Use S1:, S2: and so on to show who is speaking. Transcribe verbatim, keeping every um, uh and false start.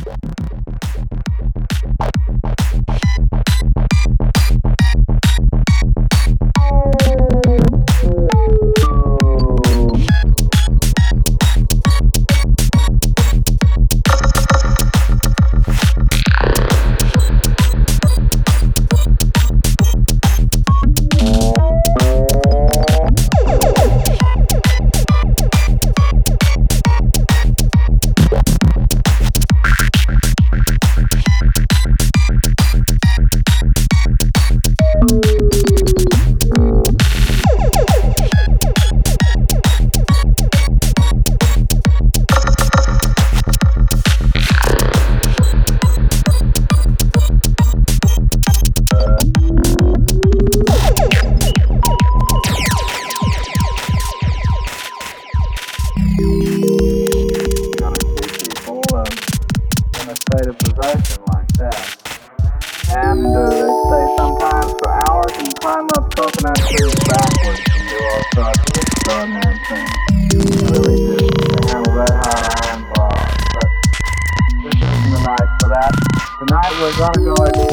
S1: State of possession like that. And uh, they stay sometimes for hours and climb up coconut trees backwards and do all sorts of extraordinary things. They really do. They have a red hot iron ball. But this isn't the night for that. Tonight we're going to go